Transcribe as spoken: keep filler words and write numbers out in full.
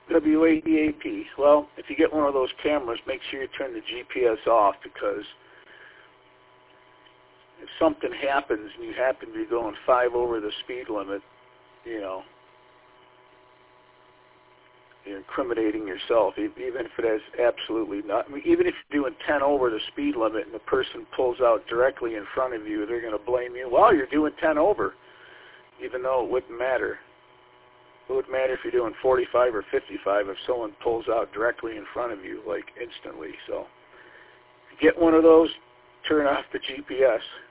W A D A P. Well, if you get one of those cameras, make sure you turn the G P S off, because if something happens and you happen to be going five over the speed limit, you know, you're incriminating yourself, even if it has absolutely not. I mean, even if you're doing ten over the speed limit and the person pulls out directly in front of you, they're going to blame you. Well, you're doing ten over, even though it wouldn't matter. It would matter if you're doing forty-five or fifty-five if someone pulls out directly in front of you, like instantly. So if you get one of those, turn off the G P S.